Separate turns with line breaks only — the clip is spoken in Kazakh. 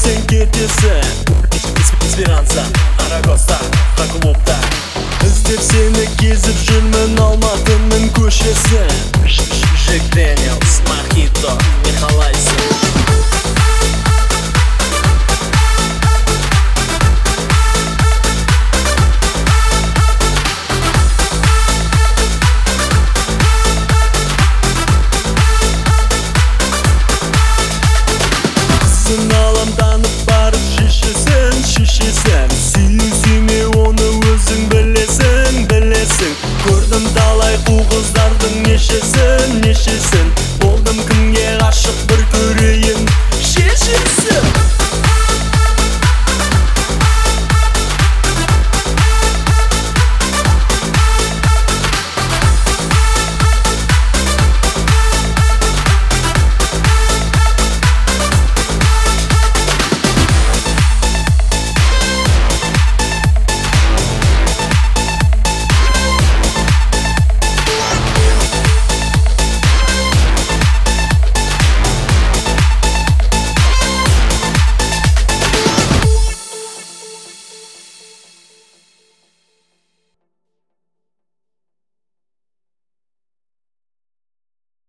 сен кетесің. Эсперанса, Арагоста, клубта іздеп сені кезіп жүрмін Алматының көшесін. Жек Дэниелс, Мохито, не қалайсың? Аламданып барып шешесің сүйме оны өзің білесің Көрдім талай қу қыздардың нешесін